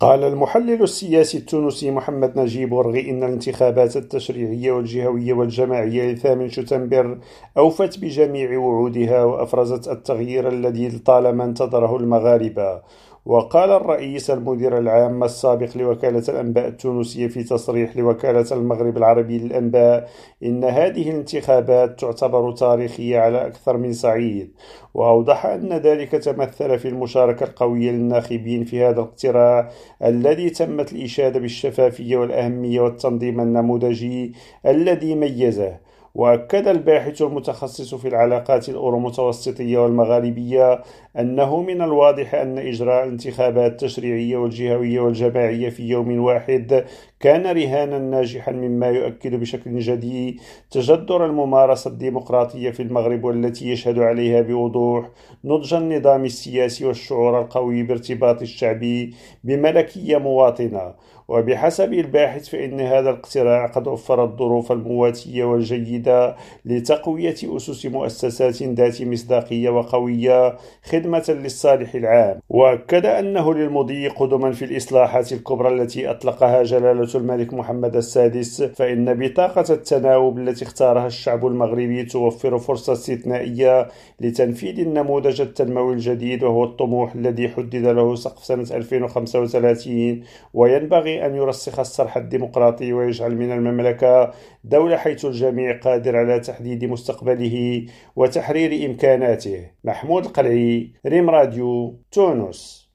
قال المحلل السياسي التونسي محمد نجيب ورغي إن الانتخابات التشريعية والجهوية والجماعية ل8 شتنبر أوفت بجميع وعودها وأفرزت التغيير الذي طالما انتظره المغاربة. وقال الرئيس المدير العام السابق لوكالة الأنباء التونسية في تصريح لوكالة المغرب العربي للأنباء إن هذه الانتخابات تعتبر تاريخية على أكثر من صعيد، وأوضح أن ذلك تمثل في المشاركة القوية للناخبين في هذا الاقتراع الذي تمت الإشادة بالشفافية والأهمية والتنظيم النموذجي الذي ميزه. وأكد الباحث المتخصص في العلاقات الأورو-متوسطية والمغاربية أنه من الواضح أن إجراء الانتخابات التشريعية والجهوية والجماعية في يوم واحد كان رهانا ناجحا، مما يؤكد بشكل جدي تجذر الممارسة الديمقراطية في المغرب، والتي يشهد عليها بوضوح نضج النظام السياسي والشعور القوي بارتباط الشعب بملكية مواطنة. وبحسب الباحث فإن هذا الاقتراع قد وفر الظروف المواتية والجيدة لتقوية أسس مؤسسات ذات مصداقية وقوية خدمة للصالح العام. وأكد أنه للمضي قدما في الإصلاحات الكبرى التي أطلقها جلالة الملك محمد السادس، فإن بطاقة التناوب التي اختارها الشعب المغربي توفر فرصة استثنائية لتنفيذ النموذج التنموي الجديد، وهو الطموح الذي حدد له سقف سنة 2035، وينبغي أن يرسخ الصرح الديمقراطي ويجعل من المملكة دولة حيث الجميع قادر على تحديد مستقبله وتحرير إمكاناته. محمود القلعي، ريم راديو، تونس.